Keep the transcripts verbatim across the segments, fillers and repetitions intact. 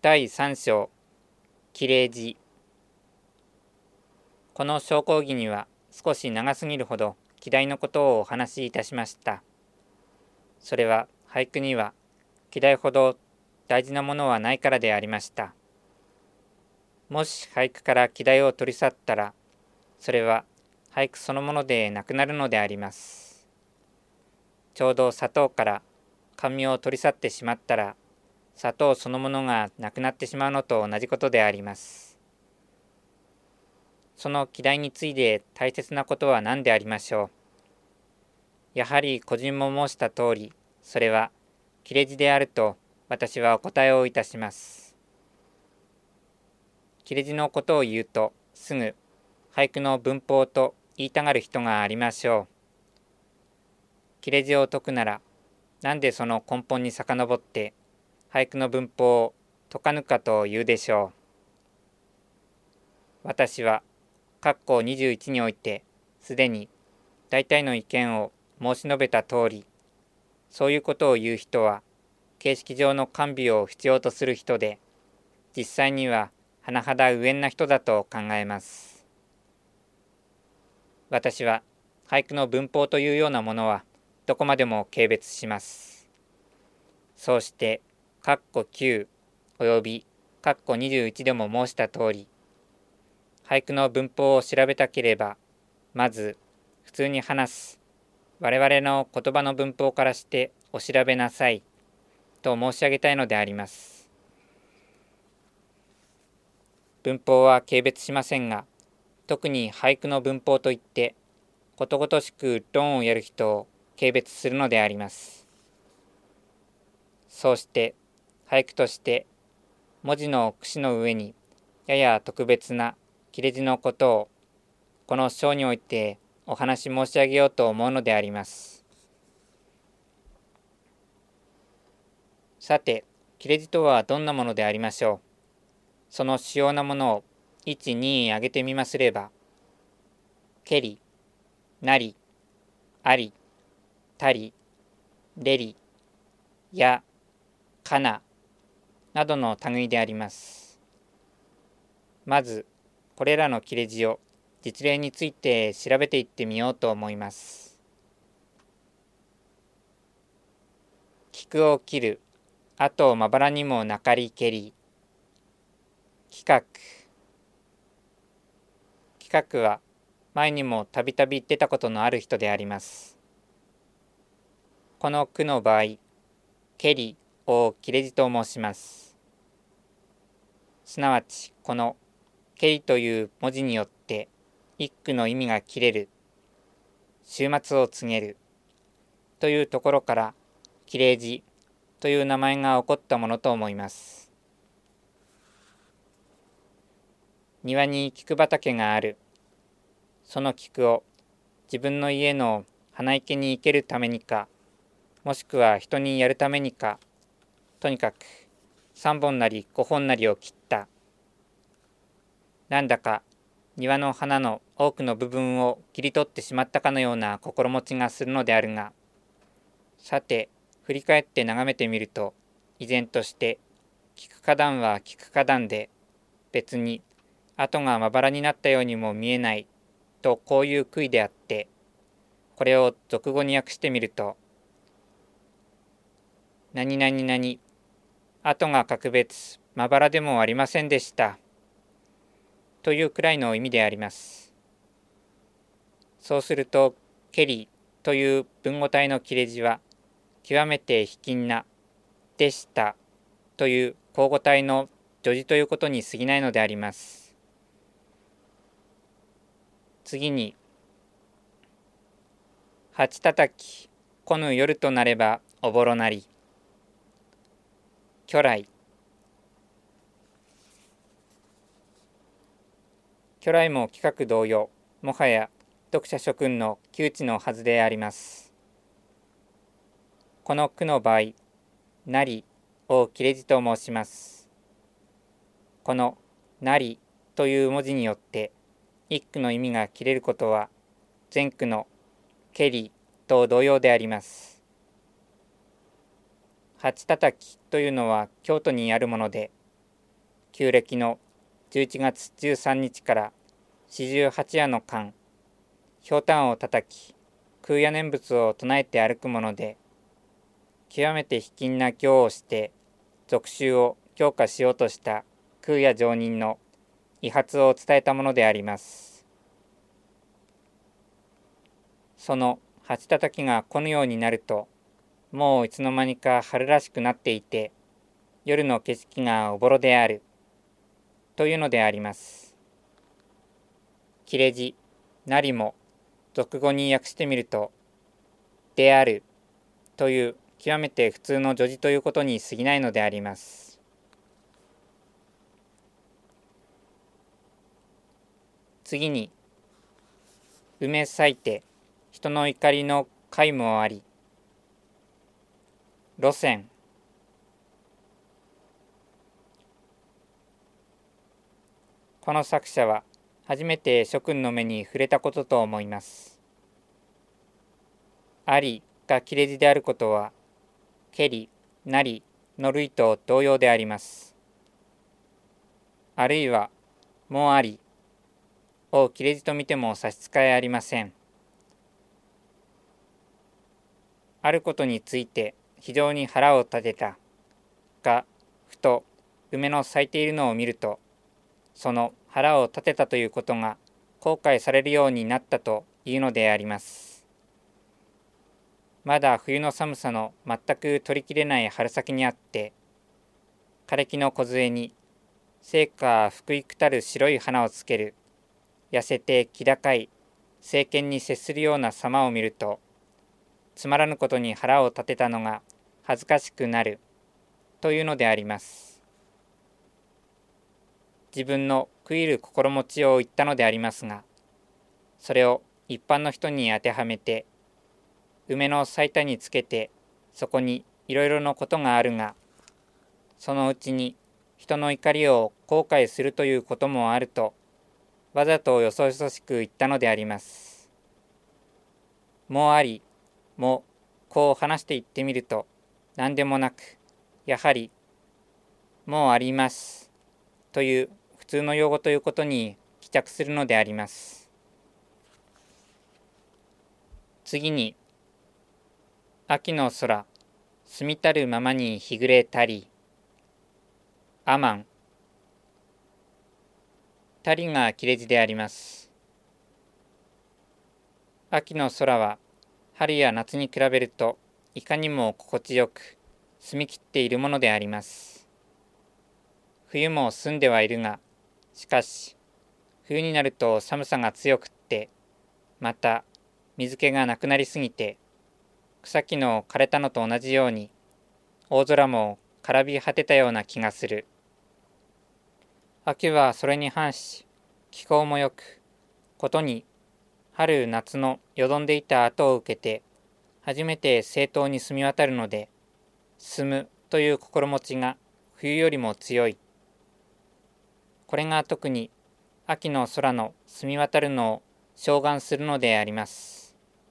だいさん章切れ字。この小講義には少し長すぎるほど希代のことをお話しいたしました。それは俳句には希代ほど大事なものはないからでありました。もし俳句から希代を取り去ったら、それは俳句そのものでなくなるのであります。ちょうど砂糖から甘味を取り去ってしまったら、砂糖そのものがなくなってしまうのと同じことであります。その希代について大切なことは何でありましょう。やはり個人も申した通り、それは切れ字であると私はお答えをいたします。切れ字のことを言うと、すぐ俳句の文法と言いたがる人がありましょう。切れ字を解くなら、なんでその根本に遡って俳句の文法を解かぬかというでしょう。私は括弧にじゅういちにおいてすでに大体の意見を申し述べた通り、そういうことを言う人は形式上の完備を必要とする人で、実際には甚だ無縁な人だと考えます。私は俳句の文法というようなものはどこまでも軽蔑します。そうして括弧きゅうおよび括弧にじゅういちでも申した通り、俳句の文法を調べたければ、まず普通に話す我々の言葉の文法からしてお調べなさいと申し上げたいのであります。文法は軽蔑しませんが、特に俳句の文法といってことごとしく論をやる人を軽蔑するのであります。そうして俳句として文字の櫛の上にやや特別な切れ字のことをこの章においてお話し申し上げようと思うのであります。さて、切れ字とはどんなものでありましょう。その主要なものをいち、に挙げてみますれば、けり、なり、あり、たり、れり、や、かななどの類であります。まずこれらの切れ字を実例について調べていってみようと思います。菊を切る、あとまばらにもなかりけり。企画。企画は前にもたびたび出たことのある人であります。この句の場合、けりを切れ字と申します。すなわちこのけりという文字によって一句の意味が切れる、終末を告げるというところから切れ字という名前が起こったものと思います。庭に菊畑がある。その菊を自分の家の花池に生けるためにか、もしくは人にやるためにか、とにかくさんぼんなりごほんなりを切った。なんだか庭の花の多くの部分を切り取ってしまったかのような心持ちがするのであるが、さて振り返って眺めてみると、依然として菊花壇は菊花壇で、別に跡がまばらになったようにも見えないと、こういう悔いであって、これを俗語に訳してみると、何々々跡が格別まばらでもありませんでしたというくらいの意味であります。そうするとけりという文語体の切れ字は極めて卑近なでしたという口語体の助詞ということに過ぎないのであります。次に、八叩き来ぬ夜となればおぼろなり。巨来。巨来も企画同様、もはや読者諸君の窮地のはずであります。この句の場合、なりを切れ字と申します。このなりという文字によって一句の意味が切れることは前句のけりと同様であります。八叩きというのは京都にあるもので、 旧暦のじゅういちがつじゅうさんにちから四十八夜の間、ひょうたんを叩き、空也念仏を唱えて歩くもので、極めて卑近な行をして、俗習を強化しようとした空也上人の遺発を伝えたものであります。その八叩きがこのようになると、もういつの間にか春らしくなっていて、夜の景色がおぼろである、というのであります。切れ字、なりも、俗語に訳してみると、である、という極めて普通の助詞ということに過ぎないのであります。次に、梅咲いて、人の怒りの皆もあり、路線。この作者は初めて諸君の目に触れたことと思います。ありが切れ字であることは、けり、なりの類と同様であります。あるいは、もありを切れ字と見ても差し支えありません。あることについて非常に腹を立てたが、ふと梅の咲いているのを見ると、その腹を立てたということが後悔されるようになったというのであります。まだ冬の寒さの全く取りきれない春先にあって、枯れ木の梢に生花福幾たる白い花をつける痩せて気高い聖剣に接するような様を見ると、つまらぬことに腹を立てたのが恥ずかしくなるというのであります。自分の悔いる心持ちを言ったのでありますが、それを一般の人に当てはめて、梅の咲いたにつけて、そこにいろいろのことがあるが、そのうちに人の怒りを後悔するということもあると、わざとよそよそしく言ったのであります。もあり、も、こう話して言ってみると、何でもなく、やはり、もうあります、という普通の用語ということに帰着するのであります。次に、秋の空、澄みたるままに日暮れたり、アマン。たりが切れ字であります。秋の空は、春や夏に比べると、いかにも心地よく、澄み切っているものであります。冬も澄んではいるが、しかし、冬になると寒さが強くって、また、水気がなくなりすぎて、草木の枯れたのと同じように、大空もからび果てたような気がする。秋はそれに反し、気候もよく、ことに春夏のよどんでいた後を受けて、初めて正当に澄み渡るので、澄むという心持ちが冬よりも強い。これが特に秋の空の澄み渡るのを象眼するのであります。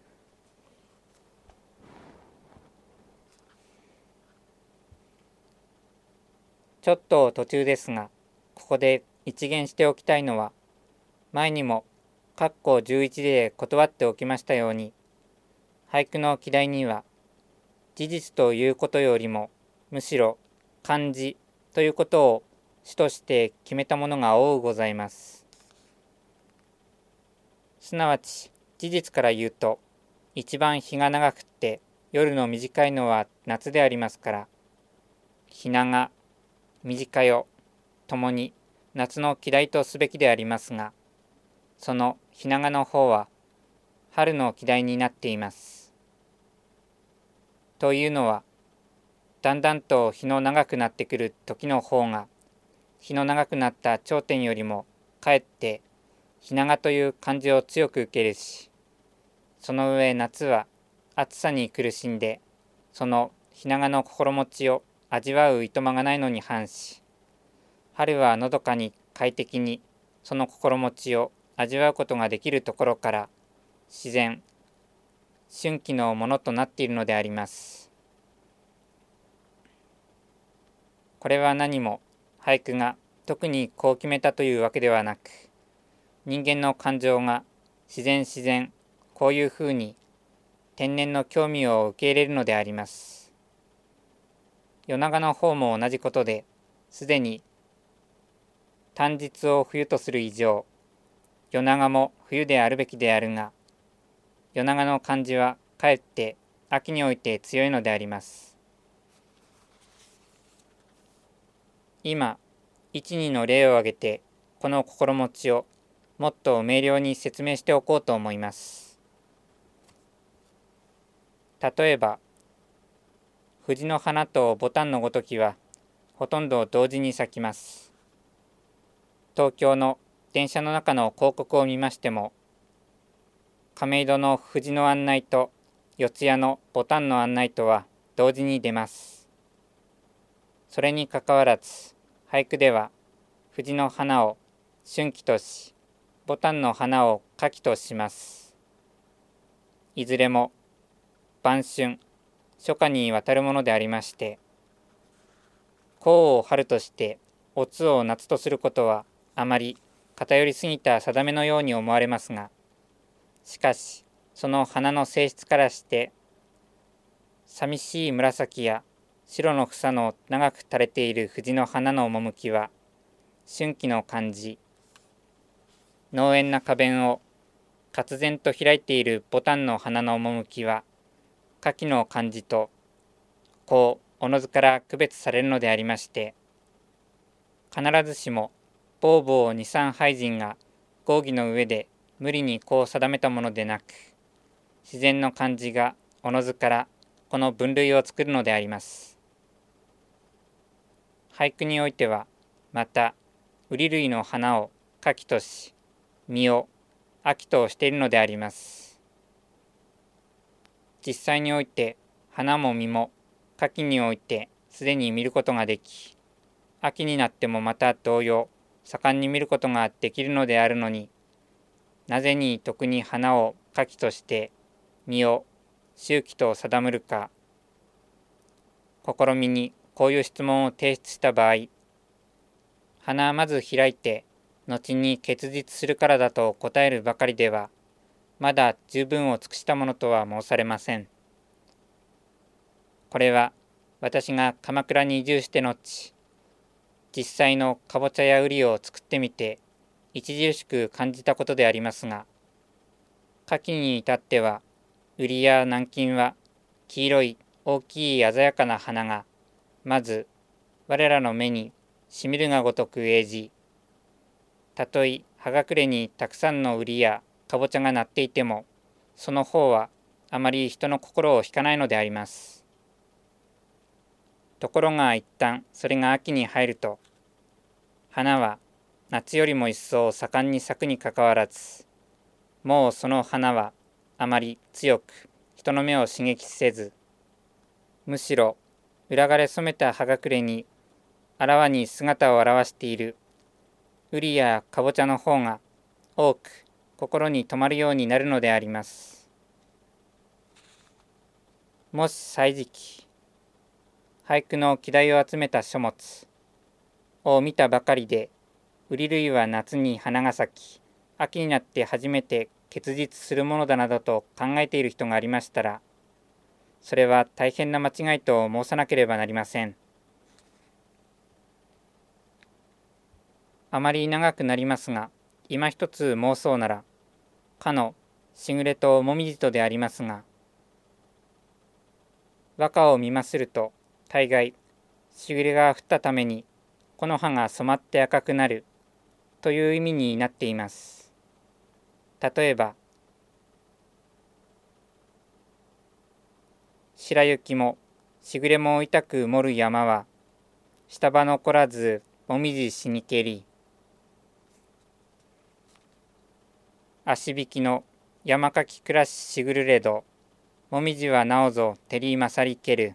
ちょっと途中ですが、ここで一言しておきたいのは、前にも括弧じゅういちで断っておきましたように、俳句の季題には、事実ということよりも、むしろ漢字ということを主として決めたものが多ございます。すなわち事実から言うと、一番日が長くって夜の短いのは夏でありますから、日長、短よともに夏の季題とすべきでありますが、その日長の方は春の季題になっています。というのは、だんだんと日の長くなってくる時の方が、日の長くなった頂点よりもかえって日長という漢字を強く受けるし、その上夏は暑さに苦しんで、その日長の心持ちを味わういとまがないのに反し、春はのどかに快適にその心持ちを味わうことができるところから、自然、春季のものとなっているのであります。これは何も俳句が特にこう決めたというわけではなく、人間の感情が自然自然こういうふうに天然の興味を受け入れるのであります。夜長の方も同じことで、すでに短日を冬とする以上、夜長も冬であるべきであるが、夜長の感じはかえって秋において強いのであります。今、一二の例を挙げて、この心持ちをもっと明瞭に説明しておこうと思います。例えば、藤の花と牡丹のごときは、ほとんど同時に咲きます。東京の電車の中の広告を見ましても、亀戸の藤の案内と四谷の牡丹の案内とは同時に出ます。それにかかわらず、俳句では藤の花を春季とし、牡丹の花を夏季とします。いずれも晩春、初夏にわたるものでありまして、紅を春としておつを夏とすることはあまり偏りすぎた定めのように思われますが、しかしその花の性質からして、寂しい紫や白の房の長く垂れている藤の花の趣は春季の感じ、農園な花弁を活然と開いている牡丹の花の趣は夏季の感じと、こうおのずから区別されるのでありまして、必ずしもボーボー二三俳人が合議の上で無理にこう定めたものでなく、自然の感じがおのずからこの分類を作るのであります。俳句においてはまた瓜類の花を夏季とし、実を秋としているのであります。実際において花も実も夏季においてすでに見ることができ、秋になってもまた同様盛んに見ることができるのであるのに、なぜに特に花を夏季として実を秋季と定むるか。試みにこういう質問を提出した場合、花はまず開いて後に結実するからだと答えるばかりでは、まだ十分を尽くしたものとは申されません。これは私が鎌倉に移住して後、実際のかぼちゃや瓜を作ってみて著しく感じたことでありますが、夏季に至っては瓜や南京は黄色い大きい鮮やかな花がまず我らの目にしみるがごとく映じ、たとえ葉隠れにたくさんの瓜やかぼちゃがなっていても、その方はあまり人の心を引かないのであります。ところが一旦それが秋に入ると、花は夏よりも一層盛んに咲くにかかわらず、もうその花はあまり強く人の目を刺激せず、むしろ裏枯れ染めた葉隠れにあらわに姿を現している瓜やかぼちゃの方が多く心に留まるようになるのであります。もし歳時記、俳句の季題を集めた書物を見たばかりで、瓜類は夏に花が咲き、秋になって初めて結実するものだなどと考えている人がありましたら、それは大変な間違いと申さなければなりません。あまり長くなりますが、今一つ申そうなら、かのしぐれともみじとでありますが、和歌を見ますると、大概しぐれが降ったためにこの葉が染まって赤くなるという意味になっています。例えば、白雪もしぐれも痛くもる山は、下場残らずもみじしにけり。足引きの山かき暮らししぐるれど、もみじはなおぞ照り勝りける。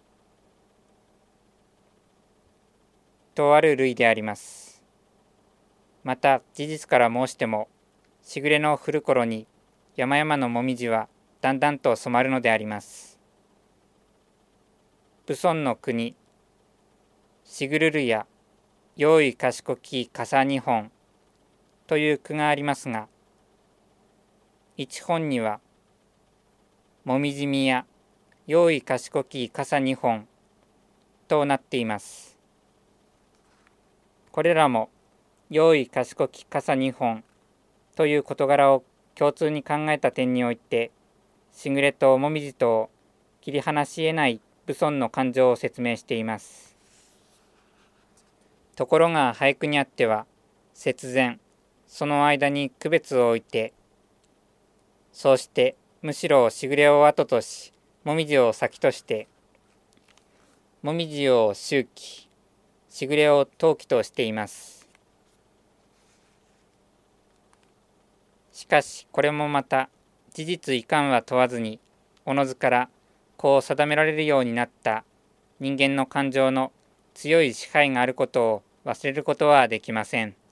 とある類であります。また事実から申しても、しぐれの降る頃に山々のもみじはだんだんと染まるのであります。武尊の国、しぐるるや用意賢き傘にほんという句がありますが、いちほんにはもみじみや用意賢き傘にほんとなっています。これらも用意賢き傘にほんという事柄を共通に考えた点において、しぐれともみじとを切り離し得ない武尊の感情を説明しています。ところが俳句にあっては、節前、その間に区別を置いて、そうしてむしろしぐれを後とし、もみじを先として、もみじを周期、しぐれを当期としています。しかしこれもまた事実いかんは問わずに、おのずからこう定められるようになった人間の感情の強い支配があることを忘れることはできません。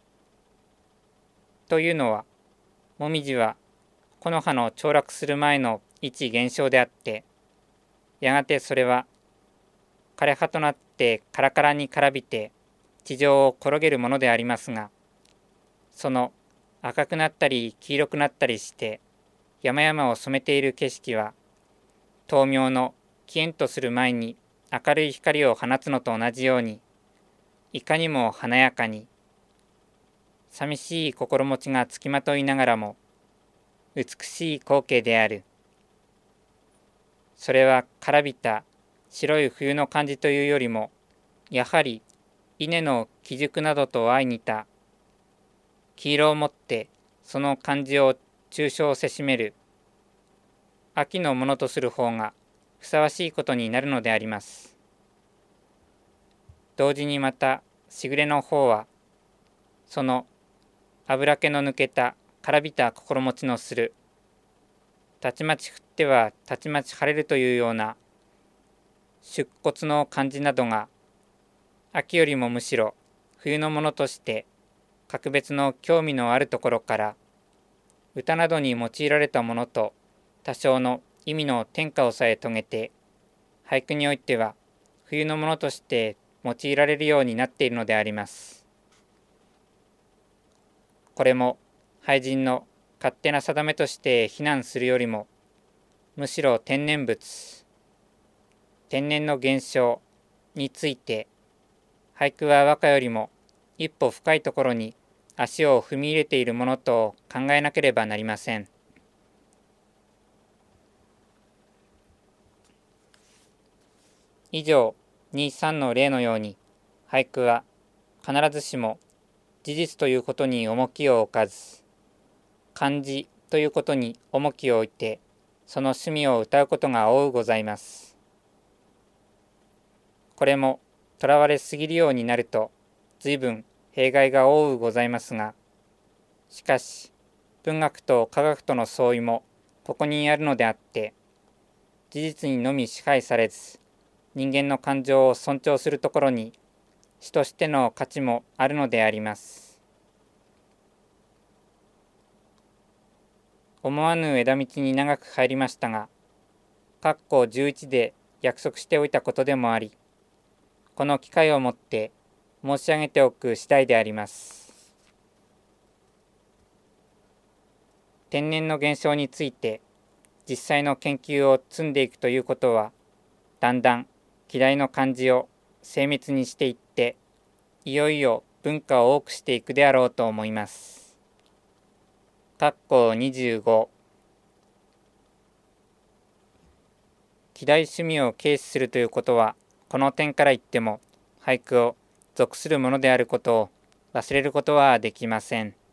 というのは、もみじは木の葉の凋落する前の一現象であって、やがてそれは枯れ葉となってカラカラにからびて地上を転げるものでありますが、その赤くなったり黄色くなったりして山々を染めている景色は、灯明のキエンとする前に明るい光を放つのと同じように、いかにも華やかに、寂しい心持ちがつきまといながらも美しい光景である。それはからびた白い冬の感じというよりも、やはり稲の木熟などと相似た黄色をもってその感じを抽象せしめる秋のものとする方がふさわしいことになるのであります。同時にまたしぐれの方は、その油気の抜けたからびた心持ちのする、たちまち降ってはたちまち晴れるというような出骨の感じなどが、秋よりもむしろ冬のものとして格別の興味のあるところから、歌などに用いられたものと多少の意味の転化をさえ遂げて、俳句においては冬のものとして用いられるようになっているのであります。これも俳人の勝手な定めとして非難するよりも、むしろ天然物、天然の現象について、俳句は和歌よりも一歩深いところに足を踏み入れているものと考えなければなりません。以上に、さんの例のように、俳句は必ずしも事実ということに重きを置かず、漢字ということに重きを置いて、その趣味を謳うことが多うございます。これもとらわれすぎるようになると、随分弊害が多うございますが、しかし文学と科学との相違もここにあるのであって、事実にのみ支配されず、人間の感情を尊重するところに詩としての価値もあるのであります。思わぬ枝道に長く入りましたが、括弧じゅういちで約束しておいたことでもあり、この機会をもって申し上げておく次第であります。天然の現象について実際の研究を積んでいくということは、だんだん希代の漢字を精密にしていって、いよいよ文化を多くしていくであろうと思います。括弧にじゅうご、希代趣味を軽視するということは、この点から言っても俳句を属するものであることを忘れることはできません。